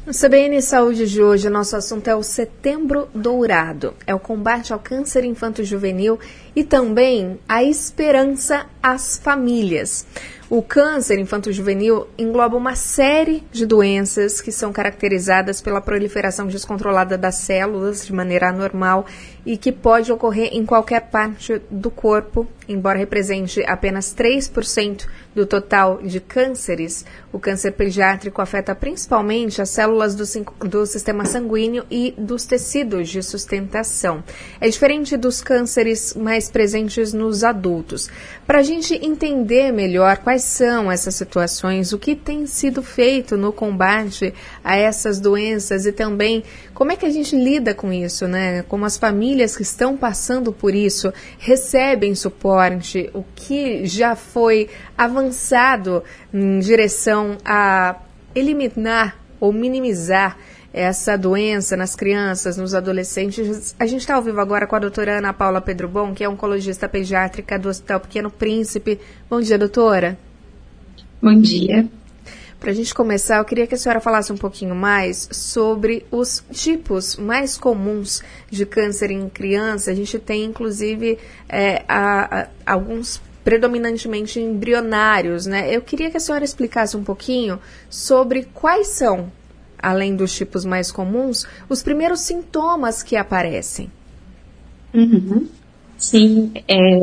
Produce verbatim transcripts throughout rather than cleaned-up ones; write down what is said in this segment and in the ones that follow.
No C B N Saúde de hoje, nosso assunto é o Setembro Dourado. É o combate ao câncer infanto-juvenil e também a esperança às famílias. O câncer infanto-juvenil engloba uma série de doenças que são caracterizadas pela proliferação descontrolada das células de maneira anormal e que pode ocorrer em qualquer parte do corpo, embora represente apenas três por cento do total de cânceres. O câncer pediátrico afeta principalmente as células do, do sistema sanguíneo e dos tecidos de sustentação. É diferente dos cânceres mais presentes nos adultos. Para a gente entender melhor quais são essas situações, o que tem sido feito no combate a essas doenças e também como é que a gente lida com isso, né? Como as famílias que estão passando por isso recebem suporte, o que já foi avançado em direção a eliminar ou minimizar essa doença nas crianças, nos adolescentes. A gente está ao vivo agora com a doutora Ana Paula Pedrobon, que é oncologista pediátrica do Hospital Pequeno Príncipe. Bom dia, doutora. Bom dia. Para a gente começar, eu queria que a senhora falasse um pouquinho mais sobre os tipos mais comuns de câncer em criança. A gente tem, inclusive, é, a, a, alguns predominantemente embrionários, né? Eu queria que a senhora explicasse um pouquinho sobre quais são, além dos tipos mais comuns, os primeiros sintomas que aparecem. Uhum. Sim, é,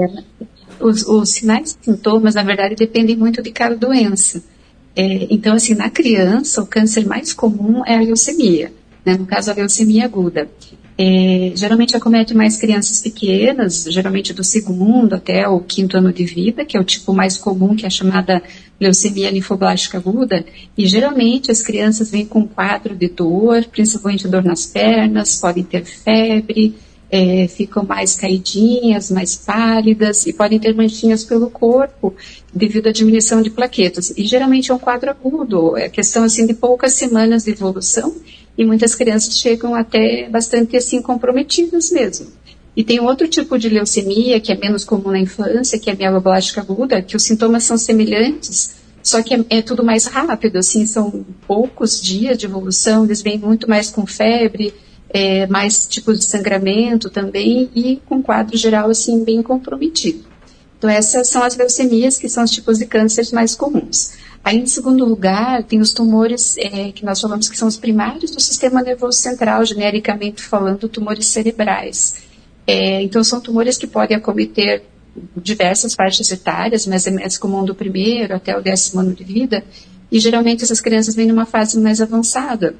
os, os sinais e sintomas, na verdade, dependem muito de cada doença. É, então, assim, na criança, o câncer mais comum é a leucemia, né? No caso, a leucemia aguda. É, geralmente acomete mais crianças pequenas, geralmente do segundo até o quinto ano de vida, que é o tipo mais comum, que é a chamada leucemia linfoblástica aguda, e geralmente as crianças vêm com quadro de dor, principalmente dor nas pernas, podem ter febre, é, ficam mais caidinhas, mais pálidas, e podem ter manchinhas pelo corpo, devido à diminuição de plaquetas. E geralmente é um quadro agudo, é questão assim de poucas semanas de evolução, e muitas crianças chegam até bastante assim comprometidas mesmo. E tem outro tipo de leucemia, que é menos comum na infância, que é a mieloblástica aguda, que os sintomas são semelhantes, só que é, é tudo mais rápido, assim, são poucos dias de evolução, eles vêm muito mais com febre, é, mais tipos de sangramento também, e com quadro geral, assim, bem comprometido. Então, essas são as leucemias, que são os tipos de cânceres mais comuns. Aí, em segundo lugar, tem os tumores é, que nós falamos que são os primários do sistema nervoso central, genericamente falando, tumores cerebrais. É, então, são tumores que podem acometer diversas faixas etárias, mas é mais comum do primeiro até o décimo ano de vida, e geralmente essas crianças vêm numa fase mais avançada.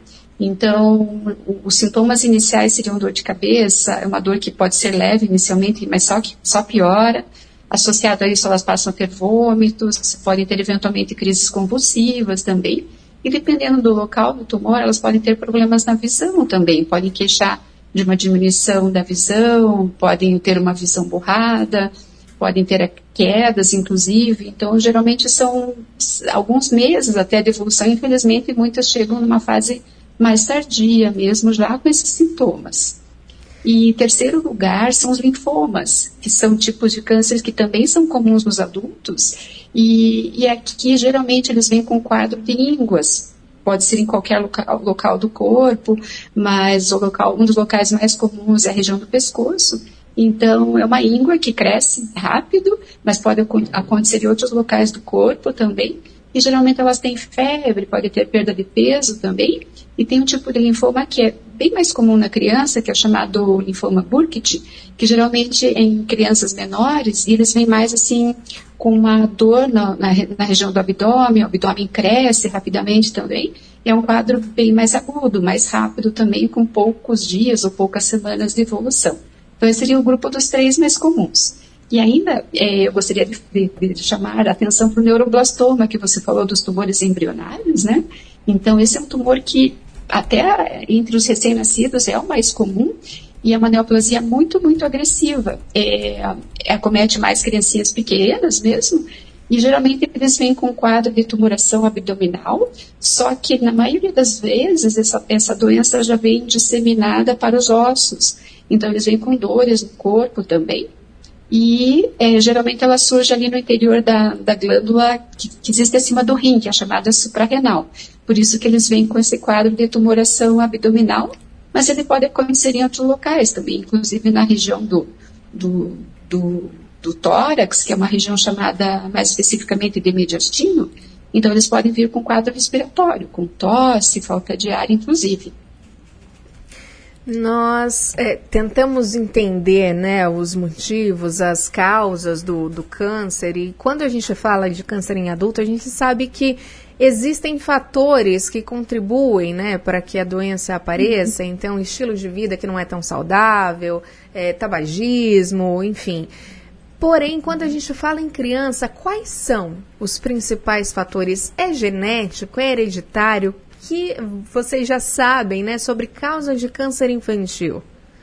Então, os sintomas iniciais seriam dor de cabeça, é uma dor que pode ser leve inicialmente, mas só, que, só piora. Associado a isso, elas passam a ter vômitos, podem ter eventualmente crises convulsivas também. E dependendo do local do tumor, elas podem ter problemas na visão também, podem queixar de uma diminuição da visão, podem ter uma visão borrada, podem ter quedas, inclusive. Então, geralmente são alguns meses até de evolução, infelizmente, muitas chegam numa fase mais tardia mesmo, já com esses sintomas. E em terceiro lugar são os linfomas, que são tipos de cânceres que também são comuns nos adultos, e, e aqui geralmente eles vêm com quadro de ínguas. Pode ser em qualquer local, local do corpo, mas o local, um dos locais mais comuns é a região do pescoço. Então, é uma íngua que cresce rápido, mas pode acontecer em outros locais do corpo também. E geralmente elas têm febre, pode ter perda de peso também. E tem um tipo de linfoma que é bem mais comum na criança, que é o chamado linfoma Burkitt, que geralmente é em crianças menores, e eles vêm mais assim com uma dor na, na, na região do abdômen, o abdômen cresce rapidamente também. É um quadro bem mais agudo, mais rápido também, com poucos dias ou poucas semanas de evolução. Então, esse seria o grupo dos três mais comuns. E ainda, é, eu gostaria de, de, de chamar a atenção para o neuroblastoma, que você falou dos tumores embrionários, né? Então, esse é um tumor que, até entre os recém-nascidos, é o mais comum, e é uma neoplasia muito, muito agressiva. É, é, acomete mais criancinhas pequenas mesmo, e geralmente eles vêm com quadro de tumoração abdominal, só que na maioria das vezes essa, essa doença já vem disseminada para os ossos. Então, eles vêm com dores no corpo também. e é, geralmente ela surge ali no interior da, da glândula que, que existe acima do rim, que é chamada suprarrenal. Por isso que eles vêm com esse quadro de tumoração abdominal, mas ele pode acontecer em outros locais também, inclusive na região do, do, do, do tórax, que é uma região chamada mais especificamente de mediastino. Então eles podem vir com quadro respiratório, com tosse, falta de ar, inclusive. Nós é, tentamos entender, né, os motivos, as causas do, do câncer, e quando a gente fala de câncer em adulto, a gente sabe que existem fatores que contribuem, né, para que a doença apareça. Uhum. Então, estilo de vida que não é tão saudável, é, tabagismo, enfim. Porém, quando a gente fala em criança, quais são os principais fatores? É genético, é hereditário? Que vocês já sabem, né, sobre causa de câncer infantil?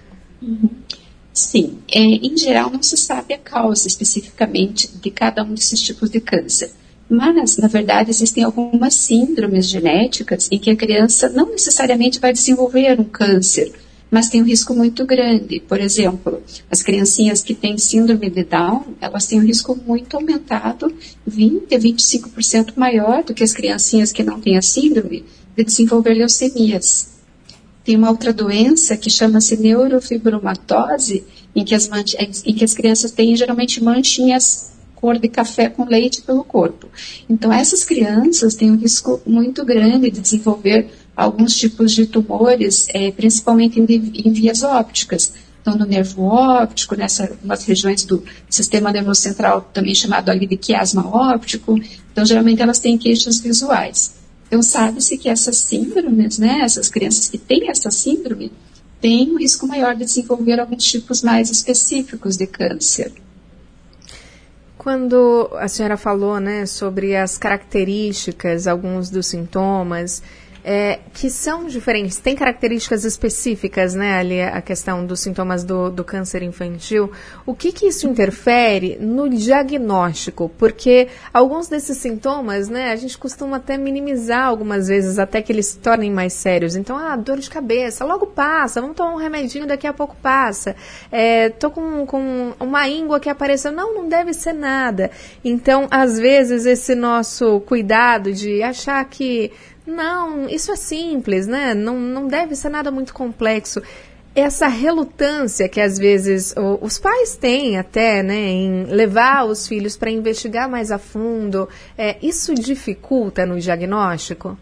Sim, é, em geral não se sabe a causa especificamente de cada um desses tipos de câncer, mas na verdade existem algumas síndromes genéticas em que a criança não necessariamente vai desenvolver um câncer, mas tem um risco muito grande. Por exemplo, as criancinhas que têm síndrome de Down, elas têm um risco muito aumentado, vinte a vinte e cinco por cento maior do que as criancinhas que não têm a síndrome, de desenvolver leucemias. Tem uma outra doença que chama-se neurofibromatose, em que, as manch- em que as crianças têm geralmente manchinhas cor de café com leite pelo corpo. Então essas crianças têm um risco muito grande de desenvolver alguns tipos de tumores, é, principalmente em, em vias ópticas. Então no nervo óptico, nessa, nas regiões do sistema nervoso central, também chamado ali de quiasma óptico. Então geralmente elas têm queixas visuais. Então, sabe-se que essas síndromes, né, essas crianças que têm essa síndrome, têm um risco maior de desenvolver alguns tipos mais específicos de câncer. Quando a senhora falou, né, sobre as características, alguns dos sintomas, é, que são diferentes, tem características específicas, né, ali a questão dos sintomas do, do câncer infantil, o que que isso interfere no diagnóstico? Porque alguns desses sintomas, né, a gente costuma até minimizar algumas vezes, até que eles se tornem mais sérios. Então, ah, dor de cabeça, logo passa, vamos tomar um remedinho, daqui a pouco passa. É, tô com, com uma íngua que apareceu, não, não deve ser nada. Então, às vezes, esse nosso cuidado de achar que não, isso é simples, né? Não, não deve ser nada muito complexo. Essa relutância que às vezes o, os pais têm até, né, em levar os filhos para investigar mais a fundo, é, isso dificulta no diagnóstico?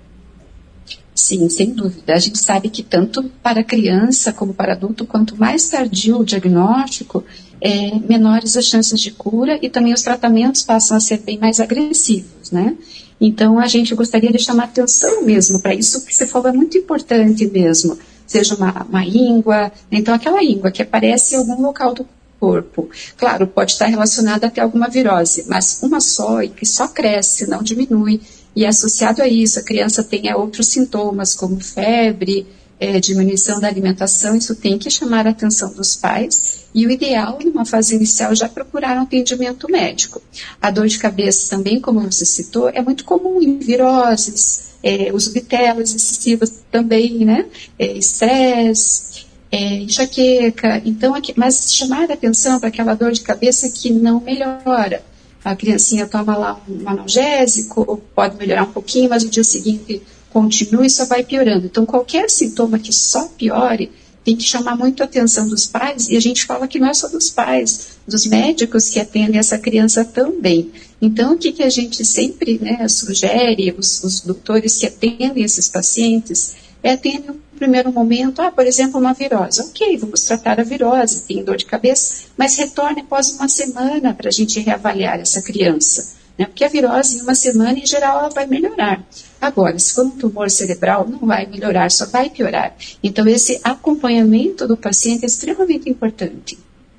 Sim, sem dúvida. A gente sabe que tanto para criança como para adulto, quanto mais tardio o diagnóstico, é, menores as chances de cura e também os tratamentos passam a ser bem mais agressivos, né? Então, a gente gostaria de chamar atenção mesmo para isso, que você falou é muito importante mesmo, seja uma, uma íngua, então aquela íngua que aparece em algum local do corpo. Claro, pode estar relacionada até alguma virose, mas uma só e que só cresce, não diminui, e associado a isso, a criança tenha outros sintomas, como febre, é, diminuição da alimentação, isso tem que chamar a atenção dos pais, e o ideal, numa fase inicial, já procurar um atendimento médico. A dor de cabeça também, como você citou, é muito comum em viroses, é, os bitelas excessivas também, né, é, estresse, é, enxaqueca, então, aqui, mas chamar a atenção para aquela dor de cabeça que não melhora. A criancinha toma lá um analgésico, pode melhorar um pouquinho, mas no dia seguinte continua e só vai piorando. Então, qualquer sintoma que só piore, tem que chamar muito a atenção dos pais, e a gente fala que não é só dos pais, dos médicos que atendem essa criança também. Então, o que, que a gente sempre, né, sugere, os, os doutores que atendem esses pacientes, é atender no primeiro momento, ah, por exemplo, uma virose. Ok, vamos tratar a virose, tem dor de cabeça, mas retorne após uma semana para a gente reavaliar essa criança, né? Porque a virose, em uma semana, em geral, ela vai melhorar. Agora, se for um tumor cerebral, não vai melhorar, só vai piorar. Então, esse acompanhamento do paciente é extremamente importante.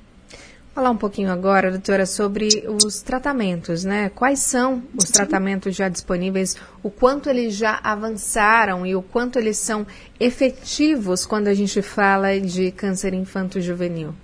Falar um pouquinho agora, doutora, sobre os tratamentos, né? Quais são os Sim. tratamentos já disponíveis, o quanto eles já avançaram e o quanto eles são efetivos quando a gente fala de câncer infanto-juvenil?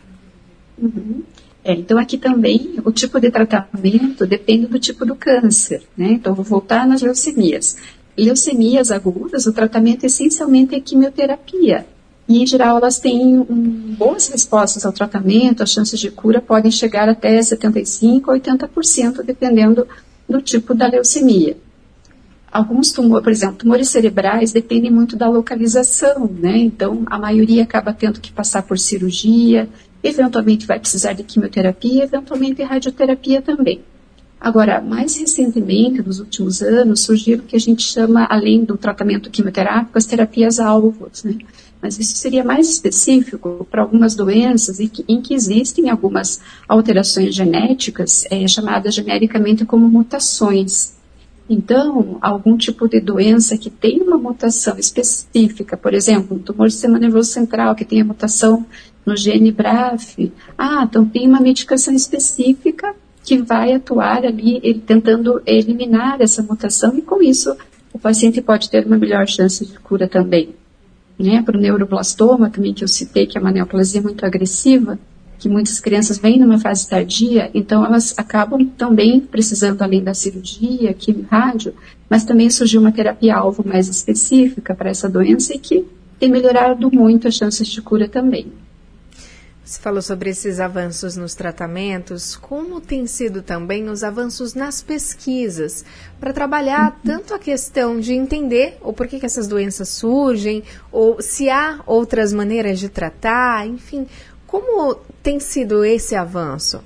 Uhum. É, então, aqui também, o tipo de tratamento depende do tipo do câncer, né? Então, vou voltar nas leucemias. Leucemias agudas, o tratamento essencialmente é quimioterapia. e, em geral, elas têm um, boas respostas ao tratamento, as chances de cura podem chegar até setenta e cinco por cento, oitenta por cento, dependendo do tipo da leucemia. Alguns tumores, por exemplo, tumores cerebrais dependem muito da localização, né? Então, a maioria acaba tendo que passar por cirurgia, eventualmente vai precisar de quimioterapia, eventualmente radioterapia também. Agora, mais recentemente, nos últimos anos, surgiram o que a gente chama, além do tratamento quimioterápico, as terapias-alvos, né? Mas isso seria mais específico para algumas doenças em que, em que existem algumas alterações genéticas, é, chamadas genericamente como mutações. Então, algum tipo de doença que tem uma mutação específica, por exemplo, um tumor do sistema nervoso central que tem a mutação no gene B R A F, ah, então tem uma medicação específica que vai atuar ali ele, tentando eliminar essa mutação e com isso o paciente pode ter uma melhor chance de cura também. Né? Para o neuroblastoma também que eu citei, que é uma neoplasia muito agressiva, que muitas crianças vêm numa fase tardia, então elas acabam também precisando, além da cirurgia, quimio, rádio, mas também surgiu uma terapia-alvo mais específica para essa doença e que tem melhorado muito as chances de cura também. Você falou sobre esses avanços nos tratamentos, como tem sido também os avanços nas pesquisas, para trabalhar uhum. tanto a questão de entender o porquê que essas doenças surgem, ou se há outras maneiras de tratar, enfim, como tem sido esse avanço?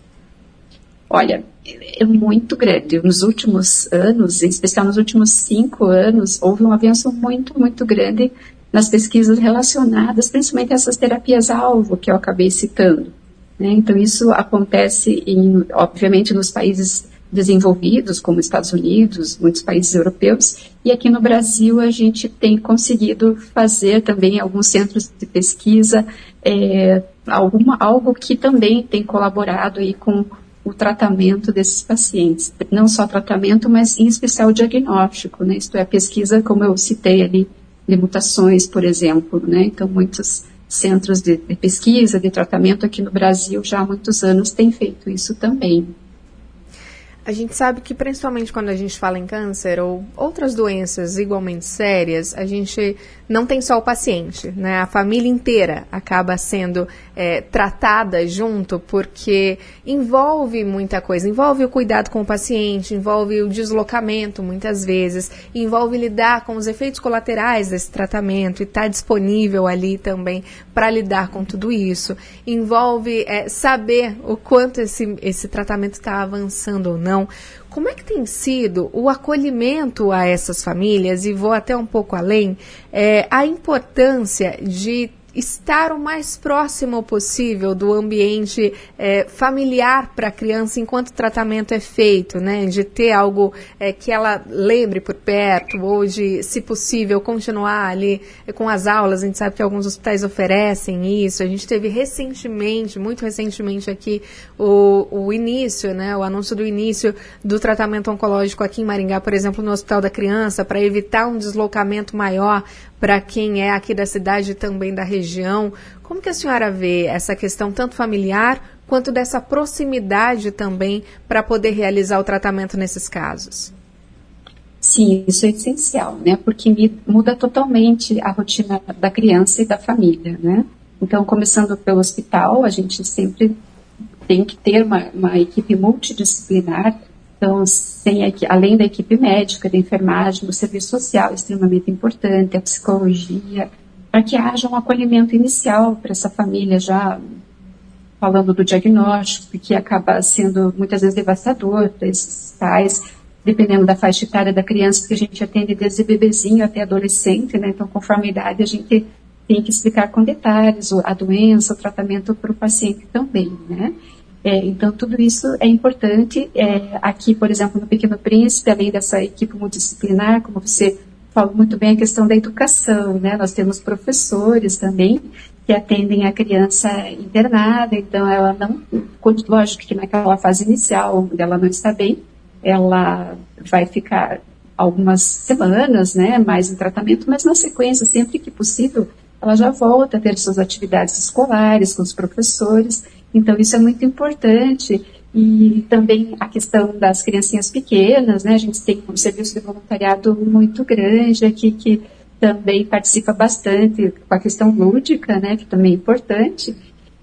Olha, é muito grande. Nos últimos anos, em especial nos últimos cinco anos, houve um avanço muito, muito grande nas pesquisas relacionadas, principalmente a essas terapias-alvo que eu acabei citando. Né? Então, isso acontece, em, obviamente, nos países desenvolvidos, como Estados Unidos, muitos países europeus, e aqui no Brasil a gente tem conseguido fazer também alguns centros de pesquisa, é, alguma, algo que também tem colaborado aí com o tratamento desses pacientes. Não só tratamento, mas em especial o diagnóstico, né? Isto é, a pesquisa, como eu citei ali, de mutações, por exemplo, né? Então, muitos centros de, de pesquisa, de tratamento aqui no Brasil já há muitos anos têm feito isso também. A gente sabe que, principalmente quando a gente fala em câncer ou outras doenças igualmente sérias, a gente não tem só o paciente, né? A família inteira acaba sendo é, tratada junto, porque envolve muita coisa. Envolve o cuidado com o paciente, envolve o deslocamento, muitas vezes, envolve lidar com os efeitos colaterais desse tratamento e estar disponível ali também para lidar com tudo isso. Envolve é, saber o quanto esse, esse tratamento está avançando ou não. Como é que tem sido o acolhimento a essas famílias, e vou até um pouco além, é, a importância de estar o mais próximo possível do ambiente é, familiar para a criança enquanto o tratamento é feito, né? De ter algo é, que ela lembre por perto, ou de, se possível, continuar ali com as aulas. A gente sabe que alguns hospitais oferecem isso. A gente teve recentemente, muito recentemente aqui, o, o início, né? O anúncio do início do tratamento oncológico aqui em Maringá, por exemplo, no Hospital da Criança, para evitar um deslocamento maior para quem é aqui da cidade e também da região. Como que a senhora vê essa questão tanto familiar quanto dessa proximidade também para poder realizar o tratamento nesses casos? Sim, isso é essencial, né? Porque muda totalmente a rotina da criança e da família, né? Então, começando pelo hospital, a gente sempre tem que ter uma, uma equipe multidisciplinar. Então, sem a, além da equipe médica, da enfermagem, do serviço social é extremamente importante, a psicologia, para que haja um acolhimento inicial para essa família, já falando do diagnóstico, que acaba sendo muitas vezes devastador para esses pais, dependendo da faixa etária da criança, porque a gente atende desde bebezinho até adolescente, né? Então, conforme a idade, a gente tem que explicar com detalhes a doença, o tratamento para o paciente também, né? É, então, tudo isso é importante. É, aqui, por exemplo, no Pequeno Príncipe, além dessa equipe multidisciplinar, como você falou muito bem, a questão da educação, né? Nós temos professores também que atendem a criança internada, então ela não, lógico que naquela fase inicial, onde ela não está bem, ela vai ficar algumas semanas, né, mais em tratamento, mas na sequência, sempre que possível, ela já volta a ter suas atividades escolares com os professores. Então, isso é muito importante. E também a questão das criancinhas pequenas, né? A gente tem um serviço de voluntariado muito grande aqui que também participa bastante com a questão lúdica, né, que também é importante.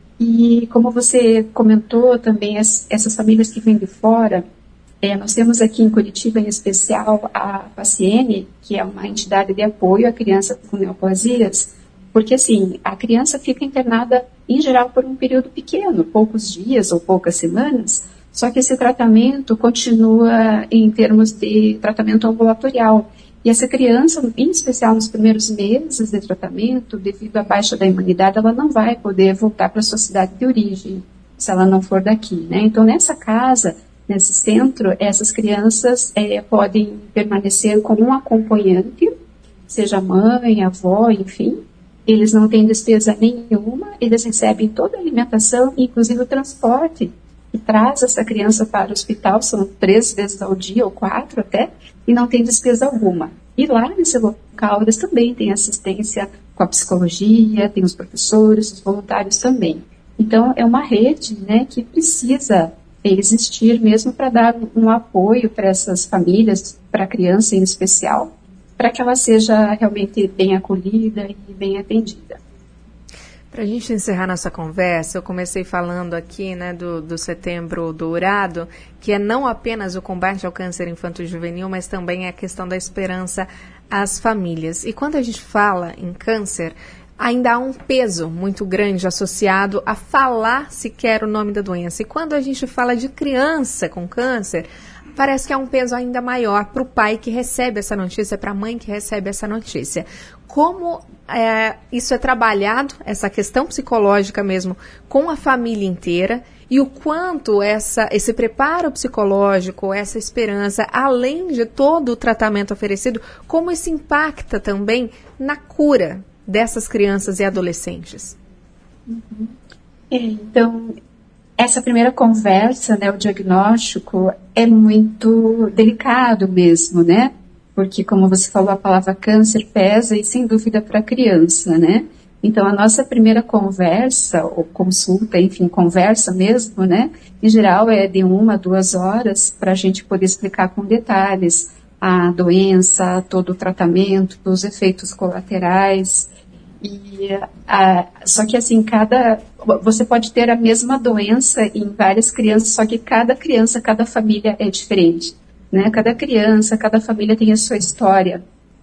E como você comentou também, as, essas famílias que vêm de fora, é, nós temos aqui em Curitiba, em especial, a PACIENE, que é uma entidade de apoio à criança com neoplasias, porque assim, a criança fica internada, em geral, por um período pequeno, poucos dias ou poucas semanas, só que esse tratamento continua em termos de tratamento ambulatorial. E essa criança, em especial nos primeiros meses de tratamento, devido à baixa da imunidade, ela não vai poder voltar para a sua cidade de origem, se ela não for daqui, né? Então, nessa casa, nesse centro, essas crianças é, podem permanecer com um acompanhante, seja mãe, avó, enfim. Eles não têm despesa nenhuma, eles recebem toda a alimentação, inclusive o transporte, que traz essa criança para o hospital, são três vezes ao dia, ou quatro até, e não tem despesa alguma. E lá nesse local eles também têm assistência com a psicologia, tem os professores, os voluntários também. Então é uma rede, né, que precisa existir mesmo para dar um apoio para essas famílias, para a criança em especial, para que ela seja realmente bem acolhida e bem atendida. Para a gente encerrar nossa conversa, eu comecei falando aqui, né, do, do Setembro Dourado, que é não apenas o combate ao câncer infanto-juvenil, mas também a questão da esperança às famílias. E quando a gente fala em câncer, ainda há um peso muito grande associado a falar sequer o nome da doença. E quando a gente fala de criança com câncer, parece que há um peso ainda maior para o pai que recebe essa notícia, para a mãe que recebe essa notícia. Como é, isso é trabalhado, essa questão psicológica mesmo, com a família inteira, e o quanto essa, esse preparo psicológico, essa esperança, além de todo o tratamento oferecido, como isso impacta também na cura dessas crianças e adolescentes? Uhum. Então, essa primeira conversa, né, o diagnóstico, é muito delicado mesmo, né? Porque, como você falou, a palavra câncer pesa e, sem dúvida, para a criança, né? Então, a nossa primeira conversa, ou consulta, enfim, conversa mesmo, né? Em geral, é de uma, duas horas, para a gente poder explicar com detalhes a doença, todo o tratamento, os efeitos colaterais. E, a, só que, assim, cada... Você pode ter a mesma doença em várias crianças, só que cada criança, cada família é diferente. Né? Cada criança, cada família tem a sua história.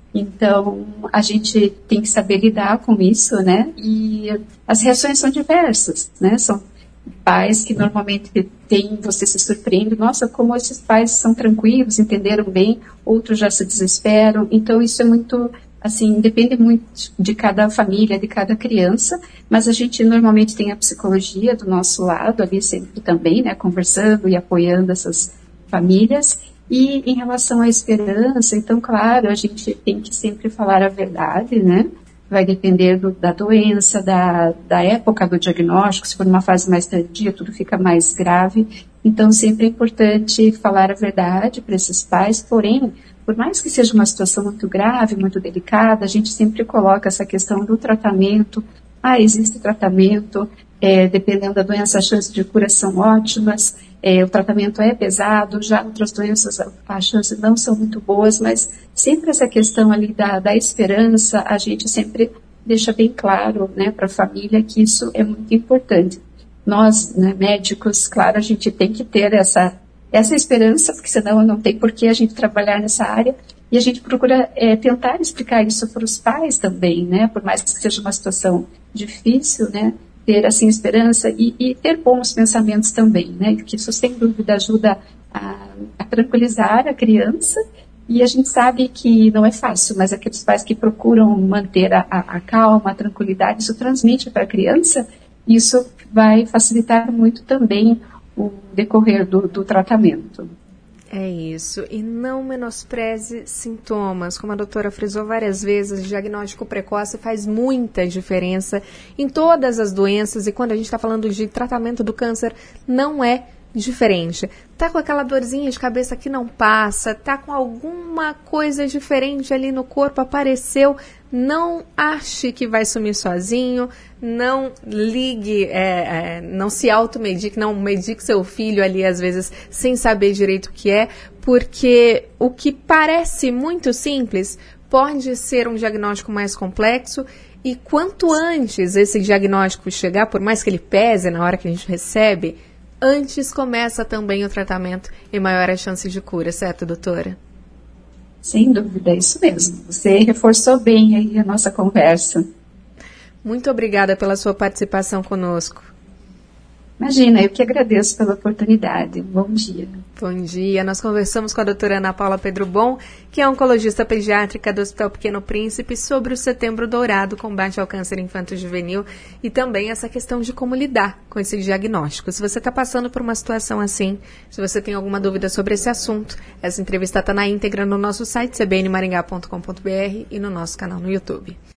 Então, a gente tem que saber lidar com isso, né? E as reações são diversas, né? São pais que normalmente têm, você se surpreende, nossa, como esses pais são tranquilos, entenderam bem, outros já se desesperam. Então, isso é muito, assim, depende muito de cada família, de cada criança, mas a gente normalmente tem a psicologia do nosso lado ali sempre também, né? Conversando e apoiando essas famílias. E em relação à esperança, então, claro, a gente tem que sempre falar a verdade, né? Vai depender do, da doença, da, da época do diagnóstico, se for uma fase mais tardia, tudo fica mais grave. Então, sempre é importante falar a verdade para esses pais, porém, por mais que seja uma situação muito grave, muito delicada, a gente sempre coloca essa questão do tratamento. Ah, existe tratamento, é, dependendo da doença, as chances de cura são ótimas. É, o tratamento é pesado, já outras doenças as chances não são muito boas, mas sempre essa questão ali da, da esperança, a gente sempre deixa bem claro, né, para a família que isso é muito importante. Nós, né, médicos, claro, a gente tem que ter essa, essa esperança, porque senão não tem por que a gente trabalhar nessa área, e a gente procura é, tentar explicar isso para os pais também, né, por mais que seja uma situação difícil, né, ter assim esperança e, e ter bons pensamentos também, né? Que isso sem dúvida ajuda a, a tranquilizar a criança. E a gente sabe que não é fácil, mas aqueles pais que procuram manter a, a, a calma, a tranquilidade, isso transmite para a criança. E isso vai facilitar muito também o decorrer do, do tratamento. É isso, e não menospreze sintomas. Como a doutora frisou várias vezes, o diagnóstico precoce faz muita diferença em todas as doenças, e quando a gente está falando de tratamento do câncer, não é diferente. Tá com aquela dorzinha de cabeça que não passa, tá com alguma coisa diferente ali no corpo, apareceu, não ache que vai sumir sozinho, não ligue, é, é, não se automedique, não medique seu filho ali às vezes sem saber direito o que é, porque o que parece muito simples pode ser um diagnóstico mais complexo e quanto antes esse diagnóstico chegar, por mais que ele pese na hora que a gente recebe, antes começa também o tratamento e maior a chance de cura, certo, doutora? Sem dúvida, é isso mesmo. Você reforçou bem aí a nossa conversa. Muito obrigada pela sua participação conosco. Imagina, eu que agradeço pela oportunidade. Bom dia. Bom dia. Nós conversamos com a doutora Ana Paula Pedro Bom, que é oncologista pediátrica do Hospital Pequeno Príncipe, sobre o Setembro Dourado, combate ao câncer infanto-juvenil e também essa questão de como lidar com esse diagnóstico. Se você está passando por uma situação assim, se você tem alguma dúvida sobre esse assunto, essa entrevista está na íntegra no nosso site c b n maringá ponto com ponto b r e no nosso canal no YouTube.